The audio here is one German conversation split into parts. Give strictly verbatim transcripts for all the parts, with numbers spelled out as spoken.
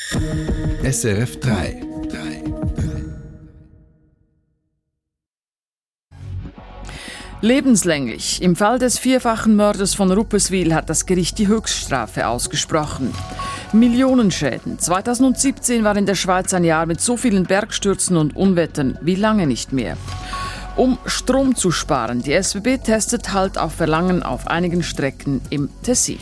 S R F drei. Lebenslänglich. Im Fall des vierfachen Mordes von Rupperswil hat das Gericht die Höchststrafe ausgesprochen. Millionenschäden. zweitausendsiebzehn war in der Schweiz ein Jahr mit so vielen Bergstürzen und Unwettern wie lange nicht mehr. Um Strom zu sparen, die S B B testet Halt auf Verlangen auf einigen Strecken im Tessin.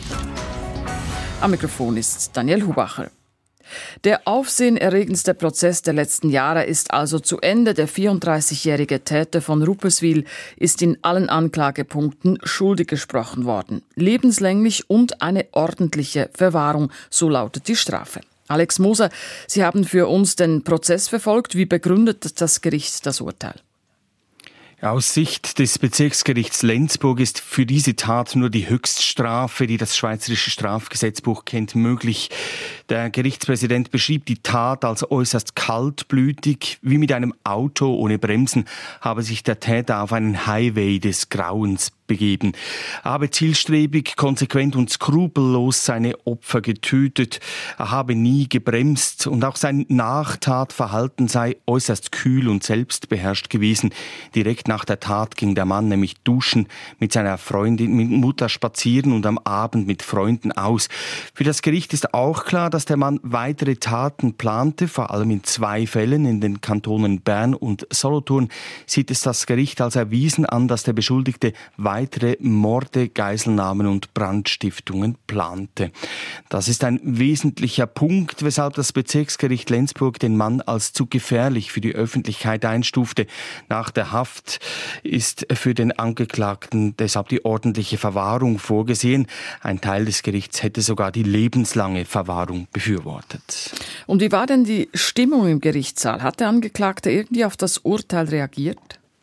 Am Mikrofon ist Daniel Hubacher. Der aufsehenerregendste Prozess der letzten Jahre ist also zu Ende. Der vierunddreißigjährige Täter von Rupperswil ist in allen Anklagepunkten schuldig gesprochen worden. Lebenslänglich und eine ordentliche Verwahrung, so lautet die Strafe. Alex Moser, Sie haben für uns den Prozess verfolgt. Wie begründet das Gericht das Urteil? Aus Sicht des Bezirksgerichts Lenzburg ist für diese Tat nur die Höchststrafe, die das Schweizerische Strafgesetzbuch kennt, möglich. Der Gerichtspräsident beschrieb die Tat als äußerst kaltblütig. Wie mit einem Auto ohne Bremsen habe sich der Täter auf einen Highway des Grauens begeben. Er habe zielstrebig, konsequent und skrupellos seine Opfer getötet. Er habe nie gebremst und auch sein Nachtatverhalten sei äußerst kühl und selbstbeherrscht gewesen. Direkt nach der Tat ging der Mann nämlich duschen, mit seiner Freundin, mit Mutter spazieren und am Abend mit Freunden aus. Für das Gericht ist auch klar, dass der Mann weitere Taten plante, vor allem in zwei Fällen in den Kantonen Bern und Solothurn sieht es das Gericht als erwiesen an, dass der Beschuldigte weitere Morde, Geiselnahmen und Brandstiftungen plante. Das ist ein wesentlicher Punkt, weshalb das Bezirksgericht Lenzburg den Mann als zu gefährlich für die Öffentlichkeit einstufte. Nach der Haft ist für den Angeklagten deshalb die ordentliche Verwahrung vorgesehen. Ein Teil des Gerichts hätte sogar die lebenslange Verwahrung befürwortet. Und wie war denn die Stimmung im Gerichtssaal? Hat der Angeklagte irgendwie auf das Urteil reagiert?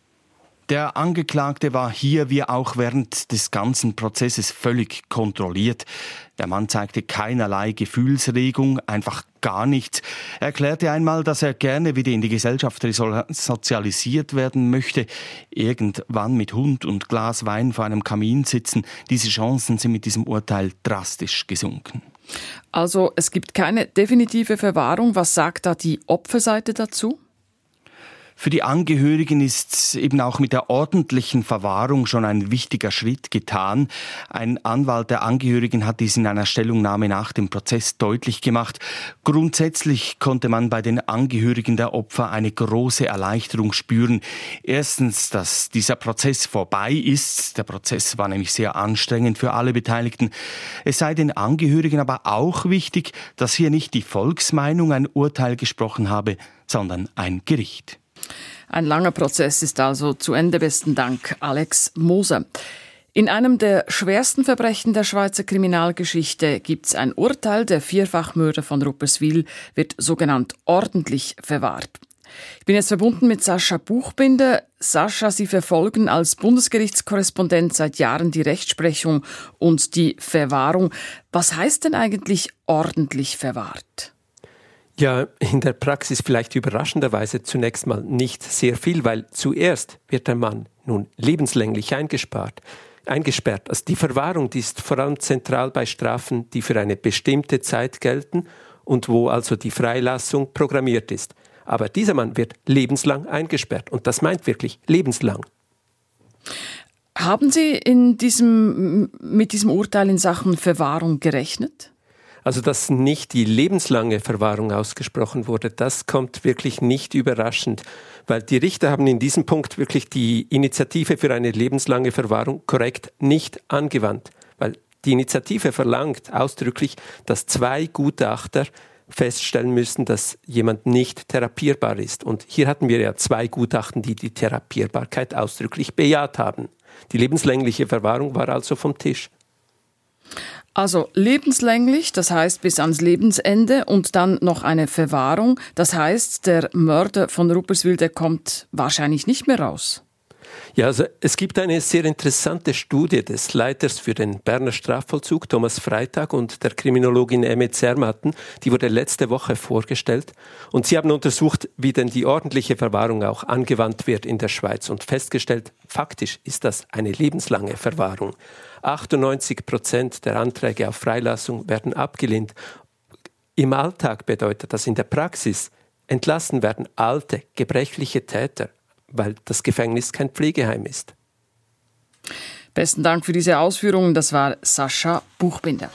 Der Angeklagte war hier wie auch während des ganzen Prozesses völlig kontrolliert. Der Mann zeigte keinerlei Gefühlsregung, einfach gar nichts. Er erklärte einmal, dass er gerne wieder in die Gesellschaft sozialisiert werden möchte. Irgendwann mit Hund und Glas Wein vor einem Kamin sitzen. Diese Chancen sind mit diesem Urteil drastisch gesunken. Also es gibt keine definitive Verwahrung. Was sagt da die Opferseite dazu? Für die Angehörigen ist eben auch mit der ordentlichen Verwahrung schon ein wichtiger Schritt getan. Ein Anwalt der Angehörigen hat dies in einer Stellungnahme nach dem Prozess deutlich gemacht. Grundsätzlich konnte man bei den Angehörigen der Opfer eine große Erleichterung spüren. Erstens, dass dieser Prozess vorbei ist. Der Prozess war nämlich sehr anstrengend für alle Beteiligten. Es sei den Angehörigen aber auch wichtig, dass hier nicht die Volksmeinung ein Urteil gesprochen habe, sondern ein Gericht. Ein langer Prozess ist also zu Ende. Besten Dank, Alex Moser. In einem der schwersten Verbrechen der Schweizer Kriminalgeschichte gibt es ein Urteil. Der Vierfachmörder von Rupperswil wird sogenannt ordentlich verwahrt. Ich bin jetzt verbunden mit Sascha Buchbinder. Sascha, Sie verfolgen als Bundesgerichtskorrespondent seit Jahren die Rechtsprechung und die Verwahrung. Was heißt denn eigentlich ordentlich verwahrt? Ja, in der Praxis vielleicht überraschenderweise zunächst mal nicht sehr viel, weil zuerst wird der Mann nun lebenslänglich eingespart, eingesperrt. Also die Verwahrung, die ist vor allem zentral bei Strafen, die für eine bestimmte Zeit gelten und wo also die Freilassung programmiert ist. Aber dieser Mann wird lebenslang eingesperrt und das meint wirklich lebenslang. Haben Sie in diesem, mit diesem Urteil in Sachen Verwahrung gerechnet? Also, dass nicht die lebenslange Verwahrung ausgesprochen wurde, das kommt wirklich nicht überraschend, weil die Richter haben in diesem Punkt wirklich die Initiative für eine lebenslange Verwahrung korrekt nicht angewandt, weil die Initiative verlangt ausdrücklich, dass zwei Gutachter feststellen müssen, dass jemand nicht therapierbar ist. Und hier hatten wir ja zwei Gutachten, die die Therapierbarkeit ausdrücklich bejaht haben. Die lebenslängliche Verwahrung war also vom Tisch. Also lebenslänglich, das heißt bis ans Lebensende und dann noch eine Verwahrung. Das heißt, der Mörder von Rupperswil, der kommt wahrscheinlich nicht mehr raus. Ja, also es gibt eine sehr interessante Studie des Leiters für den Berner Strafvollzug, Thomas Freitag, und der Kriminologin Emme Zermatten. Die wurde letzte Woche vorgestellt. Und sie haben untersucht, wie denn die ordentliche Verwahrung auch angewandt wird in der Schweiz und festgestellt, faktisch ist das eine lebenslange Verwahrung. achtundneunzig Prozent der Anträge auf Freilassung werden abgelehnt. Im Alltag bedeutet das in der Praxis, entlassen werden alte, gebrechliche Täter, weil das Gefängnis kein Pflegeheim ist. Besten Dank für diese Ausführungen. Das war Sascha Buchbinder.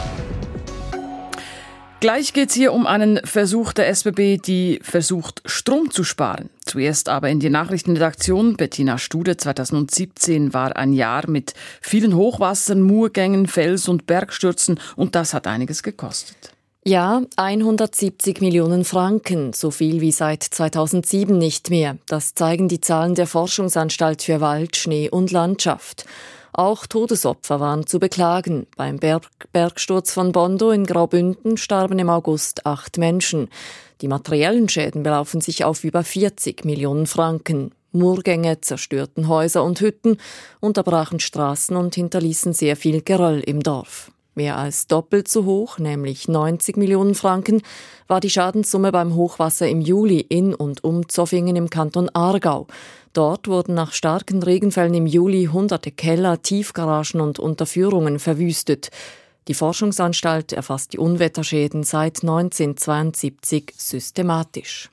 Gleich geht es hier um einen Versuch der S B B, die versucht, Strom zu sparen. Zuerst aber in die Nachrichtenredaktion. Bettina Stude, zweitausendsiebzehn war ein Jahr mit vielen Hochwassern, Murgängen, Fels- und Bergstürzen und das hat einiges gekostet. Ja, hundertsiebzig Millionen Franken, so viel wie seit zweitausendsieben nicht mehr. Das zeigen die Zahlen der Forschungsanstalt für Wald, Schnee und Landschaft. Auch Todesopfer waren zu beklagen. Beim Berg- Bergsturz von Bondo in Graubünden starben im August acht Menschen. Die materiellen Schäden belaufen sich auf über vierzig Millionen Franken. Murgänge zerstörten Häuser und Hütten, unterbrachen Straßen und hinterließen sehr viel Geröll im Dorf. Mehr als doppelt so hoch, nämlich neunzig Millionen Franken, war die Schadenssumme beim Hochwasser im Juli in und um Zofingen im Kanton Aargau. Dort wurden nach starken Regenfällen im Juli hunderte Keller, Tiefgaragen und Unterführungen verwüstet. Die Forschungsanstalt erfasst die Unwetterschäden seit neunzehnhundertzweiundsiebzig systematisch.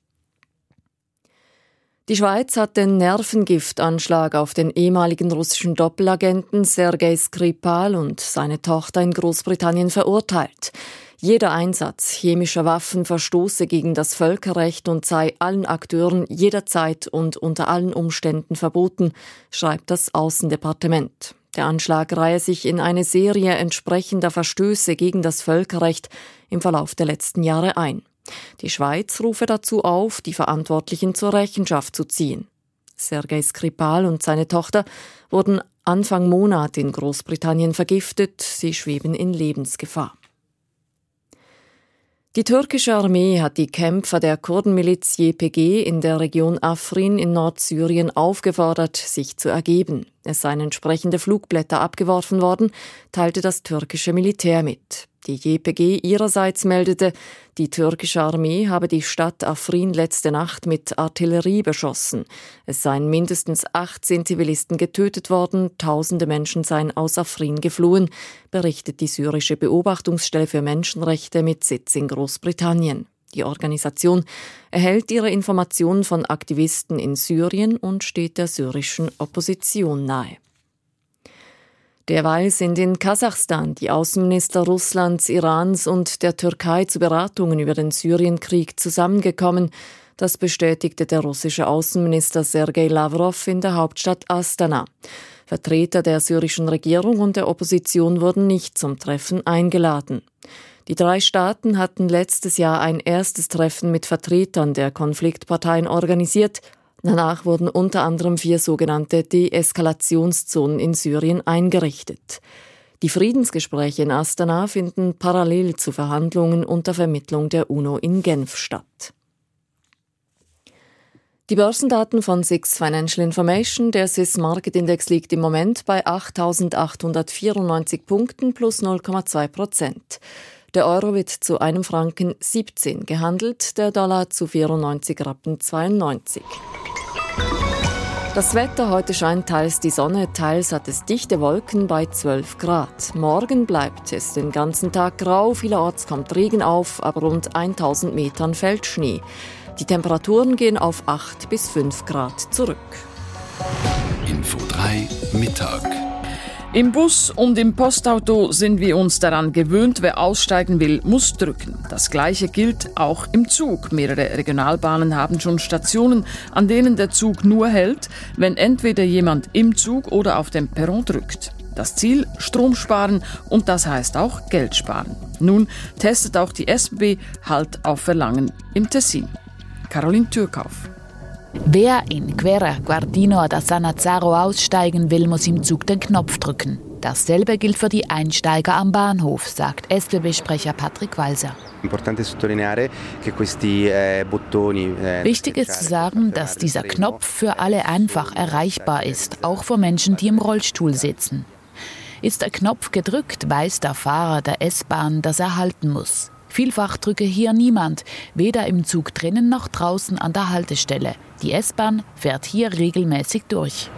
Die Schweiz hat den Nervengiftanschlag auf den ehemaligen russischen Doppelagenten Sergei Skripal und seine Tochter in Großbritannien verurteilt. Jeder Einsatz chemischer Waffen verstoße gegen das Völkerrecht und sei allen Akteuren jederzeit und unter allen Umständen verboten, schreibt das Außendepartement. Der Anschlag reihe sich in eine Serie entsprechender Verstöße gegen das Völkerrecht im Verlauf der letzten Jahre ein. Die Schweiz rufe dazu auf, die Verantwortlichen zur Rechenschaft zu ziehen. Sergei Skripal und seine Tochter wurden Anfang Monat in Großbritannien vergiftet. Sie schweben in Lebensgefahr. Die türkische Armee hat die Kämpfer der Kurdenmiliz Y P G in der Region Afrin in Nordsyrien aufgefordert, sich zu ergeben. Es seien entsprechende Flugblätter abgeworfen worden, teilte das türkische Militär mit. Die Y P G ihrerseits meldete, die türkische Armee habe die Stadt Afrin letzte Nacht mit Artillerie beschossen. Es seien mindestens achtzehn Zivilisten getötet worden, tausende Menschen seien aus Afrin geflohen, berichtet die syrische Beobachtungsstelle für Menschenrechte mit Sitz in Großbritannien. Die Organisation erhält ihre Informationen von Aktivisten in Syrien und steht der syrischen Opposition nahe. Derweil sind in Kasachstan die Außenminister Russlands, Irans und der Türkei zu Beratungen über den Syrienkrieg zusammengekommen. Das bestätigte der russische Außenminister Sergei Lavrov in der Hauptstadt Astana. Vertreter der syrischen Regierung und der Opposition wurden nicht zum Treffen eingeladen. Die drei Staaten hatten letztes Jahr ein erstes Treffen mit Vertretern der Konfliktparteien organisiert. Danach wurden unter anderem vier sogenannte Deeskalationszonen in Syrien eingerichtet. Die Friedensgespräche in Astana finden parallel zu Verhandlungen unter Vermittlung der UNO in Genf statt. Die Börsendaten von Six Financial Information, der Swiss Market Index liegt im Moment bei achttausendachthundertvierundneunzig Punkten plus null Komma zwei Prozent. Der Euro wird zu einem Franken siebzehn gehandelt, der Dollar zu vierundneunzig Rappen zweiundneunzig. Das Wetter, heute scheint teils die Sonne, teils hat es dichte Wolken bei zwölf Grad. Morgen bleibt es den ganzen Tag grau, vielerorts kommt Regen auf, aber rund tausend Metern fällt Schnee. Die Temperaturen gehen auf acht bis fünf Grad zurück. Info drei Mittag. Im Bus und im Postauto sind wir uns daran gewöhnt, wer aussteigen will, muss drücken. Das Gleiche gilt auch im Zug. Mehrere Regionalbahnen haben schon Stationen, an denen der Zug nur hält, wenn entweder jemand im Zug oder auf dem Perron drückt. Das Ziel, Strom sparen und das heißt auch Geld sparen. Nun testet auch die S B B Halt auf Verlangen im Tessin. Caroline Türkauf. Wer in Quera, Guardino oder Sanazzaro aussteigen will, muss im Zug den Knopf drücken. Dasselbe gilt für die Einsteiger am Bahnhof, sagt S B B-Sprecher Patrick Walser. Wichtig ist zu sagen, dass dieser Knopf für alle einfach erreichbar ist, auch für Menschen, die im Rollstuhl sitzen. Ist der Knopf gedrückt, weiß der Fahrer der S-Bahn, dass er halten muss. Vielfach drücke hier niemand, weder im Zug drinnen noch draußen an der Haltestelle. Die S-Bahn fährt hier regelmäßig durch.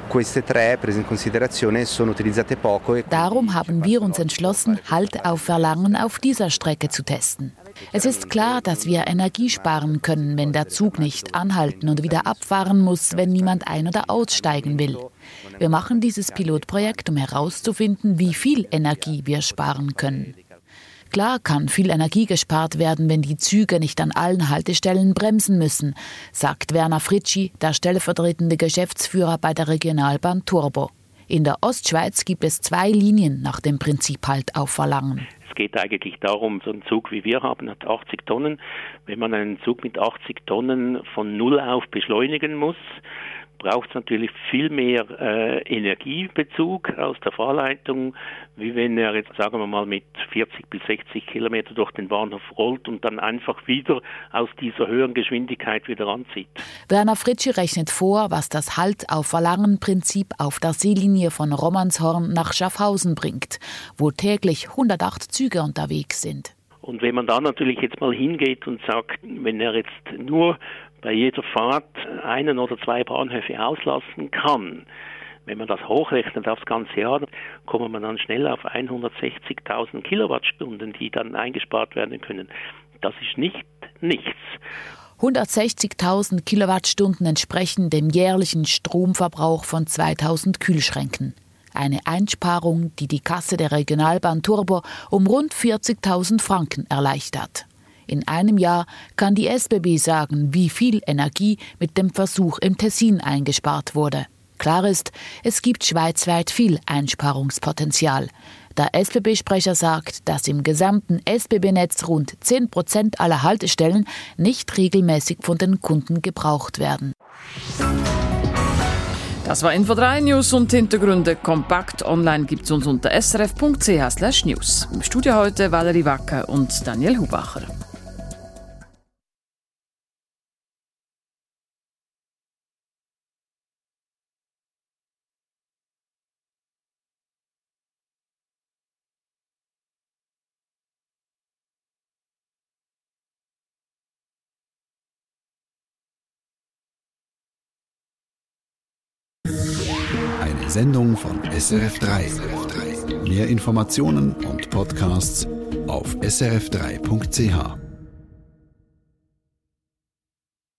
Darum haben wir uns entschlossen, Halt auf Verlangen auf dieser Strecke zu testen. Es ist klar, dass wir Energie sparen können, wenn der Zug nicht anhalten und wieder abfahren muss, wenn niemand ein- oder aussteigen will. Wir machen dieses Pilotprojekt, um herauszufinden, wie viel Energie wir sparen können. Klar kann viel Energie gespart werden, wenn die Züge nicht an allen Haltestellen bremsen müssen, sagt Werner Fritschi, der stellvertretende Geschäftsführer bei der Regionalbahn Turbo. In der Ostschweiz gibt es zwei Linien nach dem Prinzip Halt auf Verlangen. Es geht eigentlich darum, so ein Zug wie wir haben, hat achtzig Tonnen. Wenn man einen Zug mit achtzig Tonnen von null auf beschleunigen muss, braucht es natürlich viel mehr äh, Energiebezug aus der Fahrleitung, wie wenn er jetzt, sagen wir mal, mit vierzig bis sechzig Kilometer durch den Bahnhof rollt und dann einfach wieder aus dieser höheren Geschwindigkeit wieder anzieht. Werner Fritschi rechnet vor, was das Halt-auf-Verlangen-Prinzip auf der Seelinie von Romanshorn nach Schaffhausen bringt, wo täglich hundertacht Züge unterwegs sind. Und wenn man da natürlich jetzt mal hingeht und sagt, wenn er jetzt nur bei jeder Fahrt einen oder zwei Bahnhöfe auslassen kann, wenn man das hochrechnet aufs ganze Jahr, kommt man dann schnell auf hundertsechzigtausend Kilowattstunden, die dann eingespart werden können. Das ist nicht nichts. hundertsechzigtausend Kilowattstunden entsprechen dem jährlichen Stromverbrauch von zweitausend Kühlschränken. Eine Einsparung, die die Kasse der Regionalbahn Turbo um rund vierzigtausend Franken erleichtert. In einem Jahr kann die S B B sagen, wie viel Energie mit dem Versuch im Tessin eingespart wurde. Klar ist, es gibt schweizweit viel Einsparungspotenzial. Der S B B-Sprecher sagt, dass im gesamten S B B-Netz rund zehn Prozent aller Haltestellen nicht regelmäßig von den Kunden gebraucht werden. Das war Info drei News und Hintergründe kompakt. Online gibt es uns unter s r f punkt c h slash news. Im Studio heute Valerie Wacker und Daniel Hubacher. Eine Sendung von S R F drei. Mehr Informationen und Podcasts auf s r f drei punkt c h.